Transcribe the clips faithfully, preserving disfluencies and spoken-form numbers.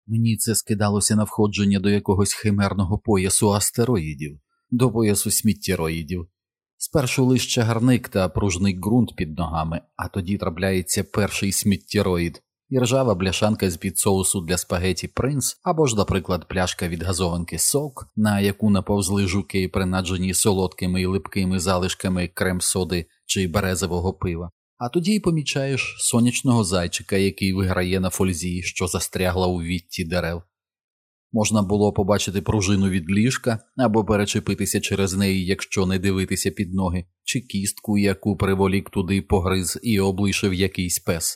Мені це скидалося на входження до якогось химерного поясу астероїдів, до поясу сміттєроїдів. Спершу лише чагарник та пружний ґрунт під ногами, а тоді трапляється перший сміттєроїд і ржава бляшанка з-під соусу для спагеті «Принц» або ж, наприклад, пляшка від газованки «Сок», на яку наповзли жуки, принаджені солодкими і липкими залишками крем-соди чи березового пива. А тоді й помічаєш сонячного зайчика, який виграє на фользі, що застрягла у вітті дерев. Можна було побачити пружину від ліжка або перечепитися через неї, якщо не дивитися під ноги, чи кістку, яку приволік туди погриз і облишив якийсь пес.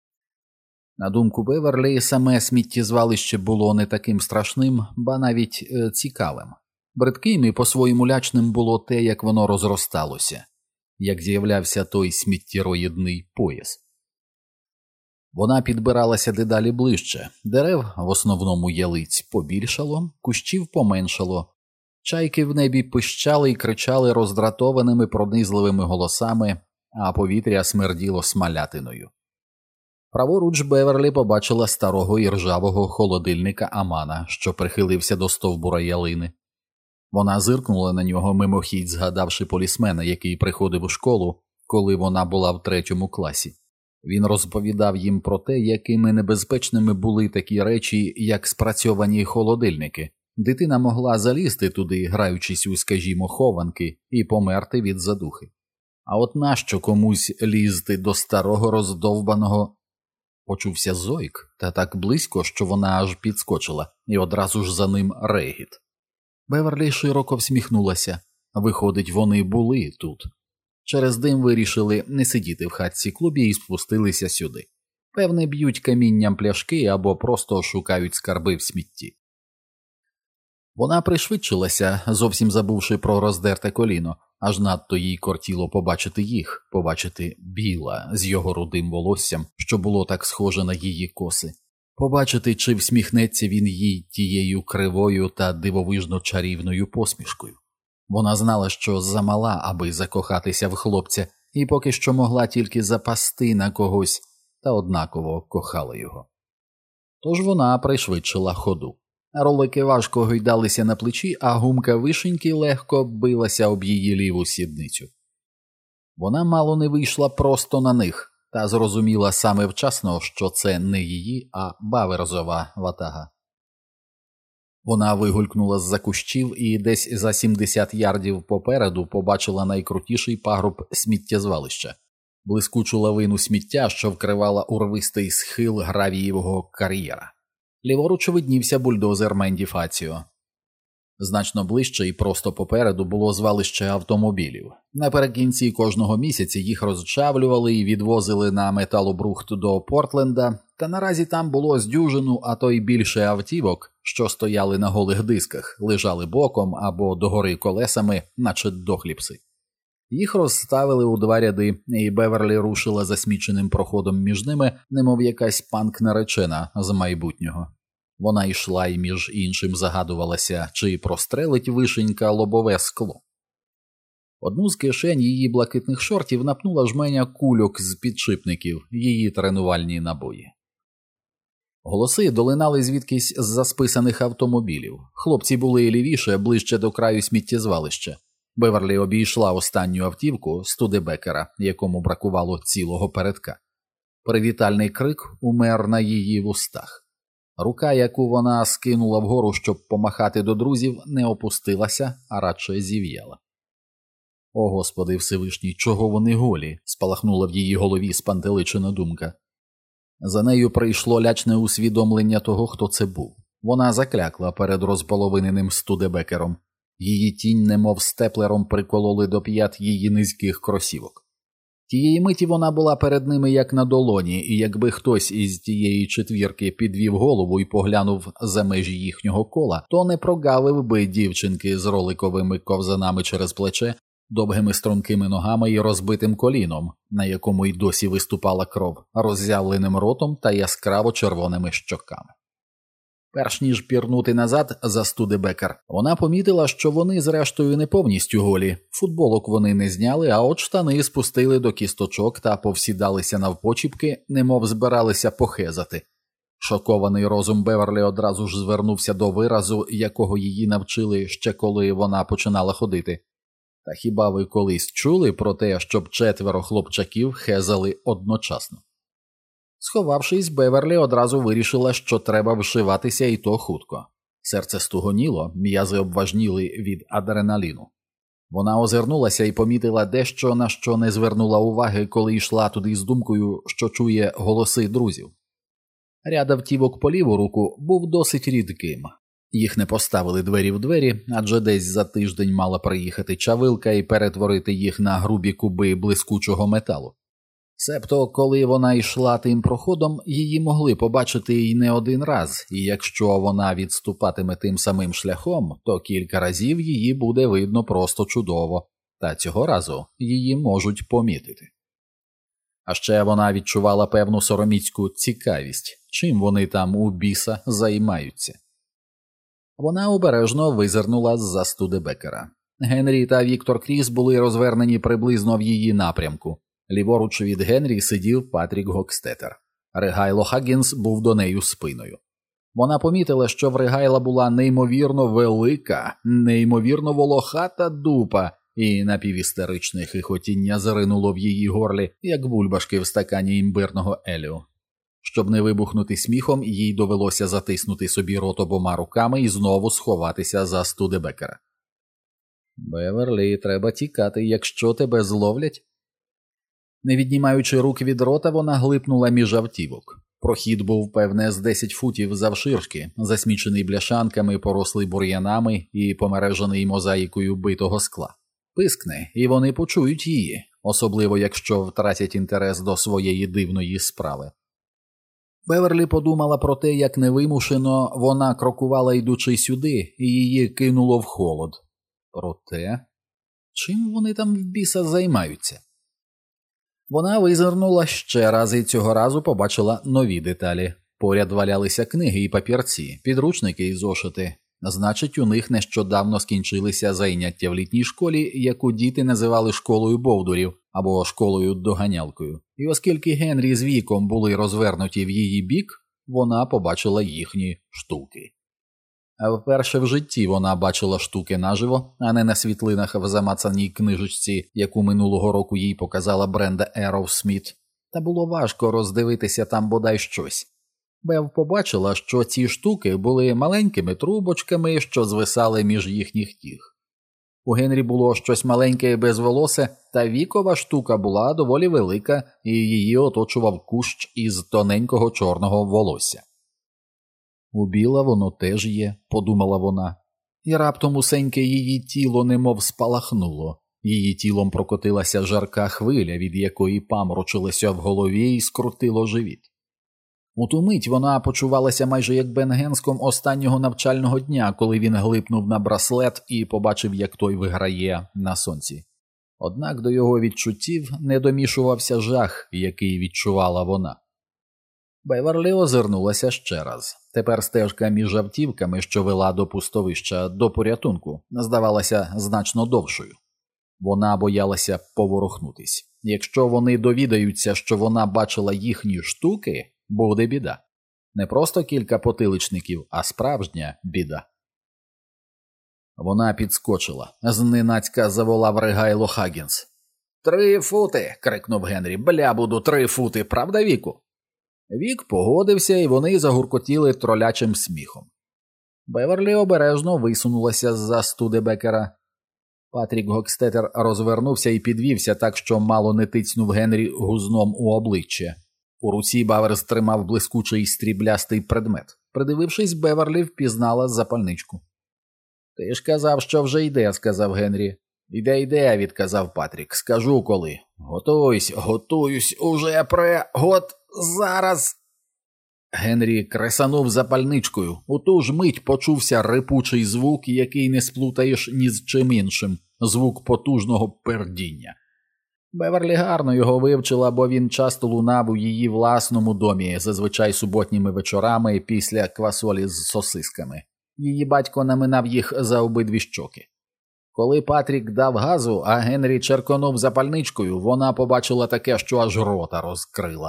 На думку Беверлі, саме сміттєзвалище було не таким страшним, ба навіть е, цікавим. Бридким і по-своєму лячним було те, як воно розросталося, як з'являвся той сміттєроїдний пояс. Вона підбиралася дедалі ближче, дерев, в основному ялиць, побільшало, кущів поменшало, чайки в небі пищали і кричали роздратованими пронизливими голосами, а повітря смерділо смалятиною. Праворуч Беверлі побачила старого і ржавого холодильника Амана, що прихилився до стовбура ялини. Вона зиркнула на нього мимохідь, згадавши полісмена, який приходив у школу, коли вона була в третьому класі. Він розповідав їм про те, якими небезпечними були такі речі, як спрацьовані холодильники. Дитина могла залізти туди, граючись у, скажімо, хованки, і померти від задухи. А от нащо комусь лізти до старого роздовбаного... Почувся зойк, та так близько, що вона аж підскочила, і одразу ж за ним регіт. Беверлі широко всміхнулася. Виходить, вони були тут. Через дим вирішили не сидіти в хатці-клубі і спустилися сюди. Певне, б'ють камінням пляшки або просто шукають скарби в смітті. Вона пришвидшилася, зовсім забувши про роздерте коліно, аж надто їй кортіло побачити їх, побачити Біла з його рудим волоссям, що було так схоже на її коси. Побачити, чи всміхнеться він їй тією кривою та дивовижно чарівною посмішкою. Вона знала, що замала, аби закохатися в хлопця, і поки що могла тільки запасти на когось, та однаково кохала його. Тож вона пришвидшила ходу. Ролики важко гойдалися на плечі, а гумка вишеньки легко билася об її ліву сідницю. Вона мало не вийшла просто на них, та зрозуміла саме вчасно, що це не її, а Баверзова ватага. Вона вигулькнула з-за кущів і десь за сімдесят ярдів попереду побачила найкрутіший пагорб сміттєзвалища, блискучу лавину сміття, що вкривала урвистий схил гравієвого кар'єра. Ліворуч виднівся бульдозер Менді Фаціо. Значно ближче і просто попереду було звалище автомобілів. Наприкінці кожного місяця їх розчавлювали і відвозили на металобрухт до Портленда, та наразі там було з дюжину, а то й більше автівок, що стояли на голих дисках, лежали боком або догори колесами, наче дохліпси. Їх розставили у два ряди, і Беверлі рушила засміченим проходом між ними, немов якась панк-наречена з майбутнього. Вона йшла і між іншим загадувалася, чи прострелить вишенька лобове скло. Одну з кишень її блакитних шортів напнула жменя кульок з підшипників, її тренувальні набої. Голоси долинали звідкись з-за списаних автомобілів. Хлопці були лівіше, ближче до краю сміттєзвалища. Беверлі обійшла останню автівку Студебекера, якому бракувало цілого передка. Привітальний крик умер на її вустах. Рука, яку вона скинула вгору, щоб помахати до друзів, не опустилася, а радше зів'яла. «О, Господи Всевишній, чого вони голі?» – спалахнула в її голові спантеличена думка. За нею прийшло лячне усвідомлення того, хто це був. Вона заклякла перед розполовиненим Студебекером. Її тінь немов степлером прикололи до п'ят її низьких кросівок. Тієї миті вона була перед ними як на долоні, і якби хтось із тієї четвірки підвів голову і поглянув за межі їхнього кола, то не прогавив би дівчинки з роликовими ковзанами через плече, довгими стрункими ногами і розбитим коліном, на якому й досі виступала кров, роззявленим ротом та яскраво червоними щоками. Перш ніж пірнути назад за Студебекер, вона помітила, що вони зрештою не повністю голі. Футболок вони не зняли, а от штани спустили до кісточок та повсідалися навпочіпки, немов збиралися похезати. Шокований розум Беверлі одразу ж звернувся до виразу, якого її навчили ще коли вона починала ходити. Та хіба ви колись чули про те, щоб четверо хлопчаків хезали одночасно? Сховавшись, Беверлі одразу вирішила, що треба вшиватися, і то хутко. Серце стугоніло, м'язи обважніли від адреналіну. Вона озирнулася і помітила дещо, на що не звернула уваги, коли йшла туди з думкою, що чує голоси друзів. Ряд автівок по ліву руку був досить рідким. Їх не поставили двері в двері, адже десь за тиждень мала приїхати чавилка і перетворити їх на грубі куби блискучого металу. Себто, коли вона йшла тим проходом, її могли побачити й не один раз, і якщо вона відступатиме тим самим шляхом, то кілька разів її буде видно просто чудово, та цього разу її можуть помітити. А ще вона відчувала певну сороміцьку цікавість, чим вони там у біса займаються. Вона обережно визирнула з-за Студебекера. Генрі та Віктор Кріс були розвернені приблизно в її напрямку. Ліворуч від Генрі сидів Патрік Гокстетер. Ригайло Хаггінс був до неї спиною. Вона помітила, що в Ригайла була неймовірно велика, неймовірно волохата дупа, і напівістеричне хихотіння заринуло в її горлі, як бульбашки в стакані імбирного елю. Щоб не вибухнути сміхом, їй довелося затиснути собі рот обома руками і знову сховатися за Студебекера. «Беверлі, треба тікати, якщо тебе зловлять». Не віднімаючи рук від рота, вона глипнула між автівок. Прохід був, певне, з десять футів завширшки, засмічений бляшанками, порослий бур'янами і помережений мозаїкою битого скла. Пискне, і вони почують її, особливо якщо втратять інтерес до своєї дивної справи. Беверлі подумала про те, як невимушено вона крокувала, йдучи сюди, і її кинуло в холод. Проте, чим вони там в біса займаються? Вона визирнула ще раз і цього разу побачила нові деталі. Поряд валялися книги і папірці, підручники і зошити. Значить, у них нещодавно скінчилися заняття в літній школі, яку діти називали школою бовдурів або школою-доганялкою. І оскільки Генрі з Віком були розвернуті в її бік, вона побачила їхні штуки. А вперше в житті вона бачила штуки наживо, а не на світлинах в замацаній книжечці, яку минулого року їй показала Бренда Ероу Сміт. Та було важко роздивитися там бодай щось. Бев побачила, що ці штуки були маленькими трубочками, що звисали між їхніх тіг. У Генрі було щось маленьке і безволосе, та Вікова штука була доволі велика, і її оточував кущ із тоненького чорного волосся. «У Біла воно теж є», – подумала вона, і раптом усеньке її тіло немов спалахнуло. Її тілом прокотилася жарка хвиля, від якої паморочилося в голові і скрутило живіт. У ту мить вона почувалася майже як Бен Генском останнього навчального дня, коли він глипнув на браслет і побачив, як той виграє на сонці. Однак до його відчуттів не домішувався жах, який відчувала вона. Беверлі озирнулася ще раз. Тепер стежка між автівками, що вела до пустовища, до порятунку, здавалася значно довшою. Вона боялася поворухнутись. Якщо вони довідаються, що вона бачила їхні штуки, буде біда. Не просто кілька потиличників, а справжня біда. Вона підскочила. Зненацька заволав Ригайло Хаггінс. «Три фути!» – крикнув Генрі. «Бля, буду три фути, правда, Віку?» Вік погодився, і вони загуркотіли тролячим сміхом. Беверлі обережно висунулася з-за Студебекера. Патрік Гокстетер розвернувся і підвівся так, що мало не тицнув Генрі гузном у обличчя. У руці Баверс тримав блискучий стріблястий предмет. Придивившись, Беверлі впізнала запальничку. «Ти ж казав, що вже йде», – сказав Генрі. «Іде, йде», – відказав Патрік. «Скажу коли». «Готуюсь, готуюсь, уже пре... гот... зараз...» Генрі кресанув запальничкою. У ту ж мить почувся рипучий звук, який не сплутаєш ні з чим іншим. Звук потужного пердіння. Беверлі гарно його вивчила, бо він часто лунав у її власному домі, зазвичай суботніми вечорами після квасолі з сосисками. Її батько наминав їх за обидві щоки. Коли Патрік дав газу, а Генрі черконув запальничкою, вона побачила таке, що аж рота розкрила.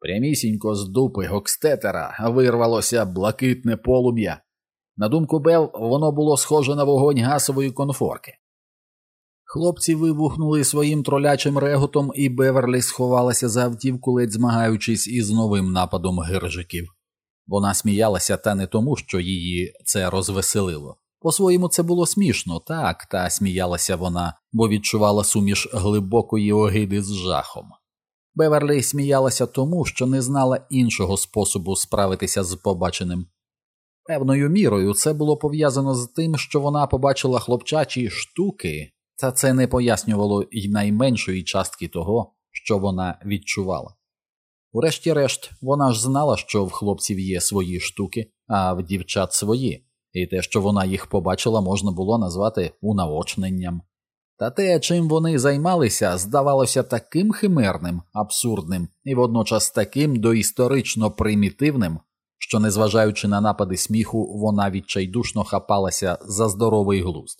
Прямісінько з дупи Гокстетера вирвалося блакитне полум'я. На думку Бел, воно було схоже на вогонь газової конфорки. Хлопці вибухнули своїм тролячим реготом, і Беверлі сховалася за автівку, ледь змагаючись із новим нападом гиржиків. Вона сміялася та не тому, що її це розвеселило. По-своєму це було смішно, так, та сміялася вона, бо відчувала суміш глибокої огиди з жахом. Беверлі сміялася тому, що не знала іншого способу справитися з побаченим. Певною мірою це було пов'язано з тим, що вона побачила хлопчачі штуки, та це не пояснювало й найменшої частки того, що вона відчувала. Урешті-решт, вона ж знала, що в хлопців є свої штуки, а в дівчат свої, і те, що вона їх побачила, можна було назвати унаочненням. Та те, чим вони займалися, здавалося таким химерним, абсурдним і водночас таким доісторично примітивним, що, незважаючи на напади сміху, вона відчайдушно хапалася за здоровий глузд.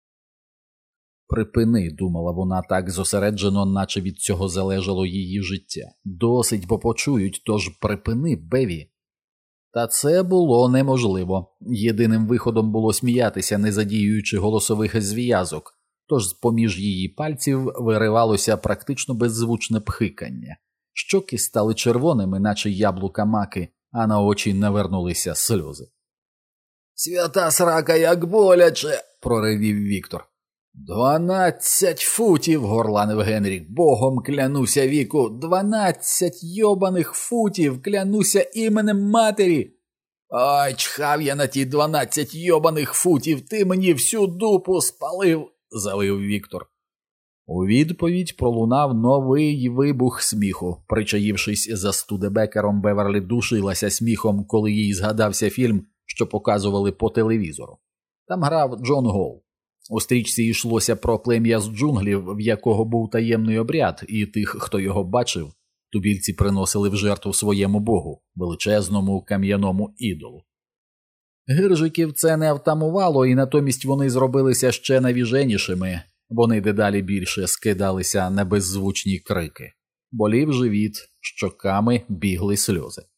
«Припини», – думала вона так зосереджено, наче від цього залежало її життя. «Досить, бо почують, тож припини, Беві». Та це було неможливо. Єдиним виходом було сміятися, не задіюючи голосових зв'язок, тож з-поміж її пальців виривалося практично беззвучне пхикання. Щоки стали червоними, наче яблука маки, а на очі навернулися сльози. «Свята срака, як боляче!» – проривів Віктор. «Дванадцять футів!» – горланив Генрі. «Богом клянуся, Віку! Дванадцять йобаних футів! Клянуся іменем матері!» «Ой, чхав я на ті дванадцять йобаних футів! Ти мені всю дупу спалив!» – завив Віктор. У відповідь пролунав новий вибух сміху. Причаївшись за Студебекером, Беверлі душилася сміхом, коли їй згадався фільм, що показували по телевізору. Там грав Джон Гол. У стрічці йшлося про плем'я з джунглів, в якого був таємний обряд, і тих, хто його бачив, тубільці приносили в жертву своєму богу, величезному кам'яному ідолу. Гиржиків це не втамувало, і натомість вони зробилися ще навіженішими. Вони дедалі більше скидалися на беззвучні крики. Болів живіт, щоками бігли сльози.